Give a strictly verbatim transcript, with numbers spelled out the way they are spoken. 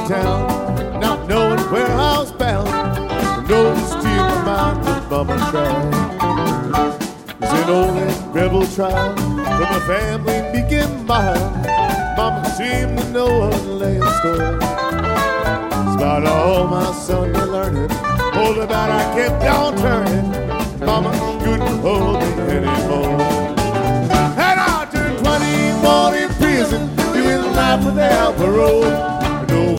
town, not knowing where I was bound. The road steered my mind with Mama tried. It's an old rebel trial from a family meek and mild. Mama seemed to know what lay in store. Despite all my son been learning, all about I kept on turning. Mama couldn't hold me anymore. And I turned twenty-one in prison, doing life without parole.